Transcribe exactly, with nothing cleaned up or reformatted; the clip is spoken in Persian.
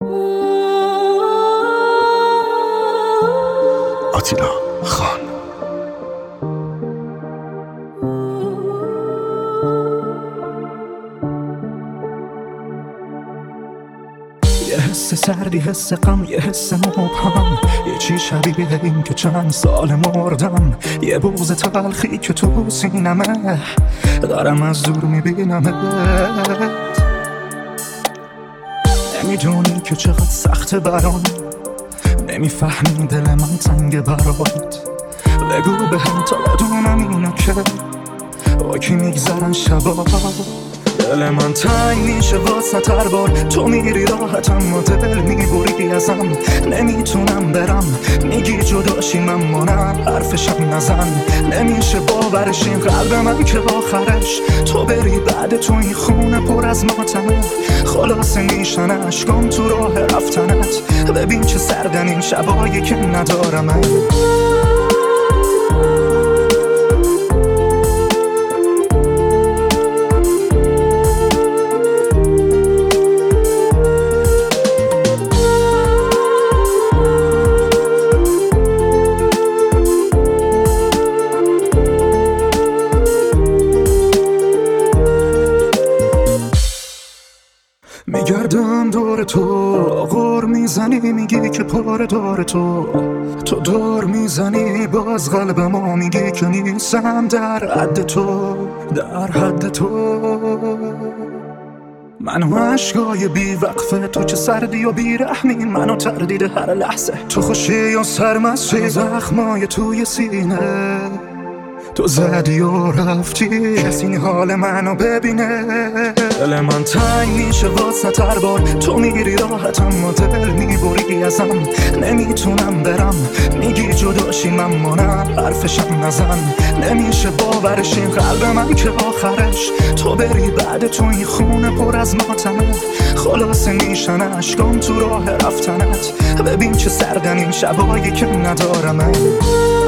آتیلا خان. یه حس سردی، حس غم، یه حس مبهم، یه چی شبیه این که چند سال مردم، یه بغض تلخی که تو سینمه دارم از دور میبینمت. نمیدونی که چقدر سخته برام، نمیفهمی دل من تنگ برات. بگو به هم تا بدونم اینو که با کی میگذرن شبا. دل من تنگ میشه واسه هر بار تو میری راحتم و دل میبری ازم. نمیتونم برم، میگی جداشی من مانم، حرفشم نزن. نمیشه باورش این قلب من که آخرش تو بری، بعد تو این خونه پر از ماتمه. خلاصه میشن اشکام تو راه رفتنت. ببین چه سردن این شبایی که ندارم من. میگردم دور تو، غور میزنی میگی که پاره دار تو. تو دور میزنی باز قلب ما میگی که نیستم در حد تو، در حد تو. منو عشقای بی وقفه، تو چه سردی و بیرحمی، منو تردید هر لحظه. تو خوشی و سرمستی، زخمای توی سینه تو زدی و رفتی، کسی حال منو ببینه. دل من تنگ میشه واسه هر بار تو میری راحتم و دل میبری ازم. نمیتونم برم، میگی جداشی من مانم، حرفشم نزن. نمیشه باورش این قلب من که آخرش تو بری، بعد تو این خونه پر از ماتمه. خلاصه میشن اشکام تو راه رفتنت. ببین چه سردن این شبایی که ندارم من.